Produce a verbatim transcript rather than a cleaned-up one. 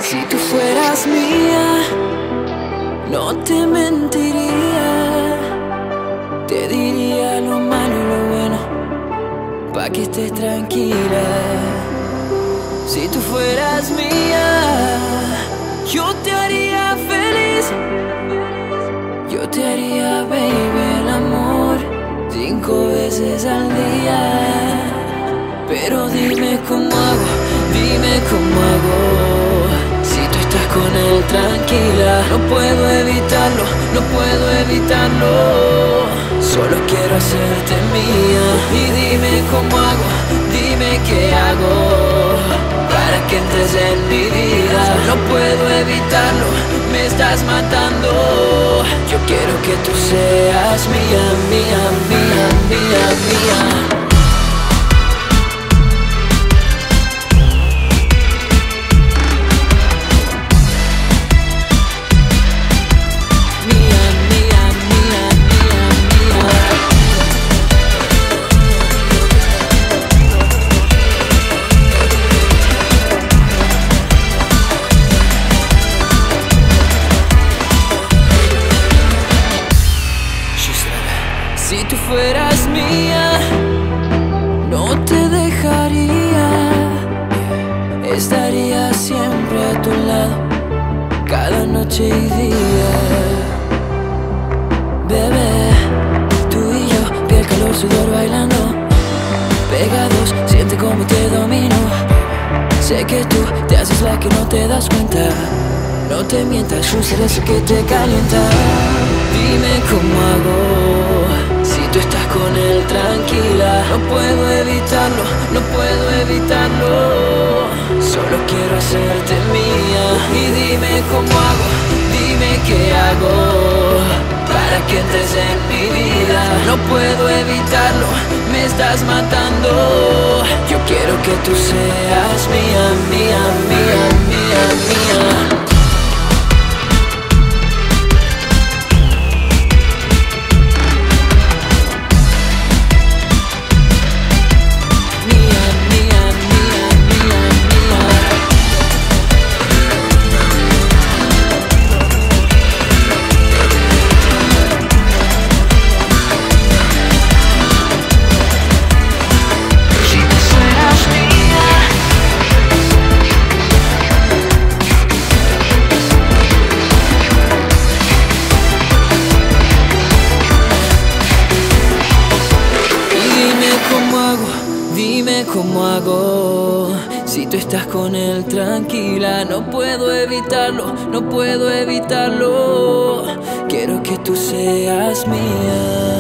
Si tú fueras mía, no te mentiría. Te diría lo malo y lo bueno, pa' que estés tranquila. Si tú fueras mía, yo te haría feliz. Yo te haría, baby, el amor cinco veces al día. Pero dime cómo hago, dime cómo hago. Si tú estás con él tranquila, no puedo evitarlo, no puedo evitarlo. Solo quiero hacerte mía. Y dime cómo hago, dime qué hago para que entres en mi vida. No puedo evitarlo, me estás matando. Yo quiero que tú seas mía, mía, mía, mía, mía. Si tú fueras mía, no te dejaría. Estaría siempre a tu lado, cada noche y día. Bebé, tú y yo, piel, calor, sudor, bailando. Pegados, siente como te domino. Sé que tú te haces la que no te das cuenta. No te mientas, yo seré ese que te calienta. Dime cómo hago, si tú estás con él tranquila. No puedo evitarlo, no puedo evitarlo. Solo quiero hacerte mía. Y dime cómo hago, dime qué hago para que entres en mi vida. No puedo evitarlo, me estás matando. Yo quiero que tú seas mía, mía, mía, mía, mía. Dime cómo hago, si tú estás con él tranquila. No puedo evitarlo, no puedo evitarlo. Quiero que tú seas mía.